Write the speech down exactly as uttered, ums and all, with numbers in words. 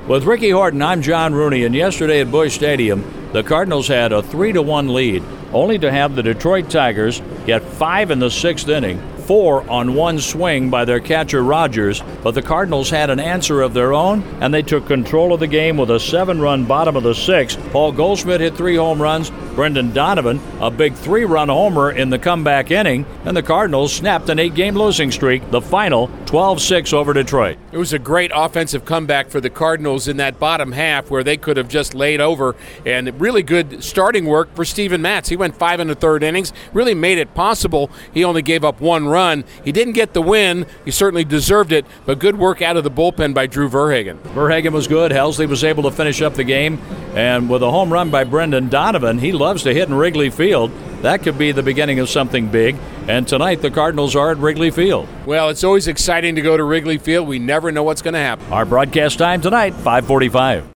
With Ricky Horton, I'm John Rooney, and yesterday at Busch Stadium, the Cardinals had a three to one lead, only to have the Detroit Tigers get five in the sixth inning, four on one swing by their catcher Rogers, but the Cardinals had an answer of their own, and they took control of the game with a seven-run bottom of the sixth. Paul Goldschmidt hit three home runs, Brendan Donovan a big three-run homer in the comeback inning, and the Cardinals snapped an eight-game losing streak, the final twelve six over Detroit. It was a great offensive comeback for the Cardinals in that bottom half where they could have just laid over, and really good starting work for Steven Matz. He went five and a third innings, really made it possible. He only gave up one run. He didn't get the win. He certainly deserved it, but good work out of the bullpen by Drew Verhagen. Verhagen was good. Helsley was able to finish up the game, and with a home run by Brendan Donovan, he loves to hit in Wrigley Field. That could be the beginning of something big. And tonight, the Cardinals are at Wrigley Field. Well, it's always exciting to go to Wrigley Field. We never know what's going to happen. Our broadcast time tonight, five forty-five.